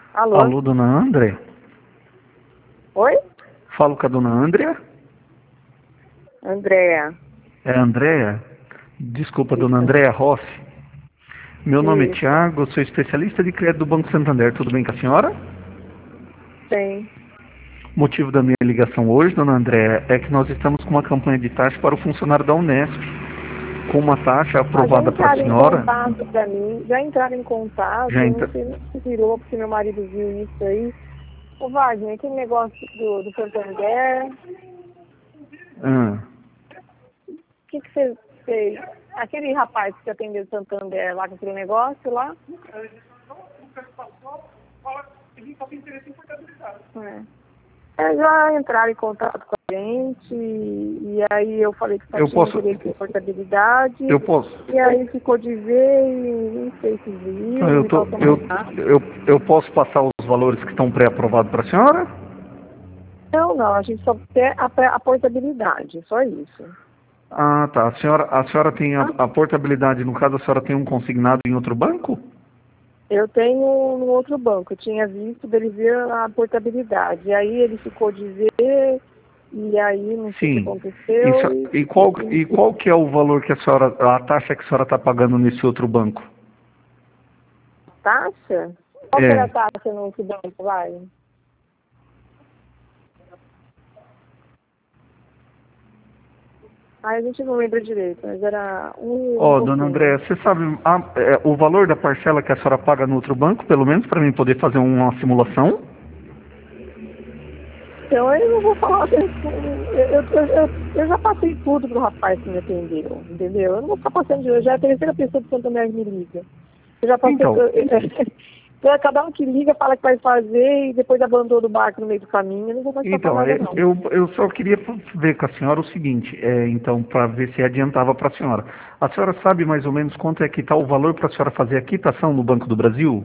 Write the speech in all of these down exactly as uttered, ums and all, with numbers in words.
Alô? Alô, dona André? Oi? Falo com a dona Andrea? Andréa. É a Andréa? Desculpa, dona Isso. Andréa Rossi. Meu nome é Isso. Tiago, sou especialista de crédito do Banco Santander. Tudo bem com a senhora? Tem. O motivo da minha ligação hoje, dona Andréa, é que nós estamos com uma campanha de taxa para o funcionário da Unesp, com uma taxa Ah, já aprovada para a entraram em senhora. contato pra mim. Já entraram em contato. Já Eu não entra... sei nem se virou, porque meu marido viu isso aí. Ô, Wagner, aquele negócio do, do Santander. Ah, O que que você fez? Aquele rapaz que atendeu o Santander lá com aquele negócio lá? É. É, já entraram em contato com a gente, e, e aí eu falei que só eu tinha posso... interesse em portabilidade, Eu posso... e aí ficou de ver e não sei se viu, Eu, não tô... passou eu... mais nada. Eu... eu posso passar os valores que estão pré-aprovados para a senhora? Não, não, a gente só quer a, pré- a portabilidade, só isso. Ah, tá. A senhora, a senhora tem a, Tá? a portabilidade, no caso, a senhora tem um consignado em outro banco? Eu tenho no outro banco, eu tinha visto dele ver a portabilidade, e aí ele ficou de ver, e aí não sei o que Sim. E, aconteceu, so- e, e qual, e e qual que é o valor que a senhora, a taxa que a senhora está pagando nesse outro banco? taxa? Qual que era a É. taxa no outro banco, vai? Aí a gente não lembra direito, mas era um, um Ó, dona pouquinho. Andréa, você sabe a- é, o valor da parcela que a senhora paga no outro banco, pelo menos para mim poder fazer uma simulação? Então eu não vou falar, eu, eu, eu, eu, eu já passei tudo pro rapaz que me atendeu, entendeu? Eu não vou ficar passando de hoje, já é a terceira pessoa do Santander que me liga. Eu já passei, Então, eu, eu, cada um que liga fala que vai fazer e depois abandona o barco no meio do caminho, eu não vou mais falar então nada é, não. eu, eu só queria ver com a senhora o seguinte, é, então, para ver se adiantava para a senhora. A senhora sabe mais ou menos quanto é que está o valor para a senhora fazer a quitação no Banco do Brasil?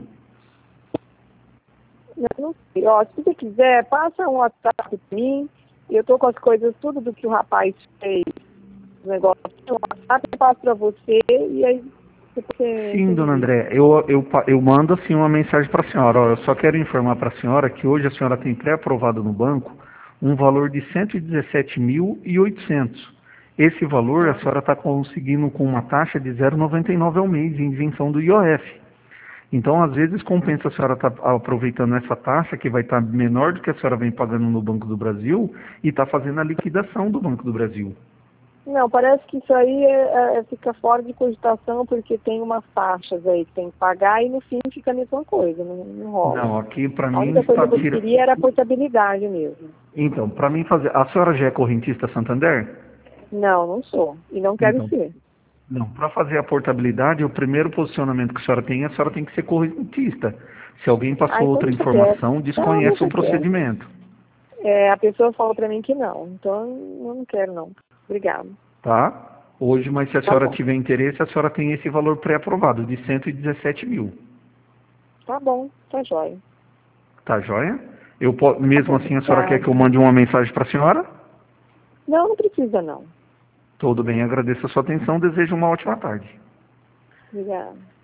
Eu não sei, ó, se você quiser, passa um WhatsApp pra mim, eu tô com as coisas, tudo do que o rapaz fez, o negócio, um WhatsApp, eu passo pra você e aí você, você Sim, me dona diz. André, eu, eu, pa- eu mando assim uma mensagem para a senhora. Ó, eu só quero informar para a senhora que hoje a senhora tem pré-aprovado no banco um valor de cento e dezessete mil e oitocentos. Esse valor a Tá? senhora está conseguindo com uma taxa de zero vírgula noventa e nove ao mês em isenção do I O F. Então, às vezes, compensa a senhora estar aproveitando essa taxa, que vai estar menor do que a senhora vem pagando no Banco do Brasil, e está fazendo a liquidação do Banco do Brasil. Não, parece que isso aí é, é, fica fora de cogitação, porque tem umas taxas aí que tem que pagar e no fim fica a mesma coisa, não, não rola. Não, aqui para A mim única coisa está que eu tira... queria era a portabilidade mesmo. Então, para mim fazer... A senhora já é correntista Santander? Não, não sou. E não quero Então, ser. não, para fazer a portabilidade, o primeiro posicionamento que a senhora tem, a senhora tem que ser correntista. Se alguém Ah, passou então outra deixa quieto. informação, Não, desconhece o deixa quieto. procedimento, É, a pessoa falou pra mim que não. Então eu não quero não. Obrigada. tá? Hoje, mas se a Tá senhora bom. tiver interesse, a senhora tem esse valor pré-aprovado, de cento e dezessete mil. Tá bom, tá jóia. Tá joia? Eu, po- Tá mesmo bom, assim, a senhora quer obrigada. que eu mande uma mensagem para a senhora? Não, não precisa não. Tudo bem, agradeço a sua atenção, desejo uma ótima tarde. Obrigada.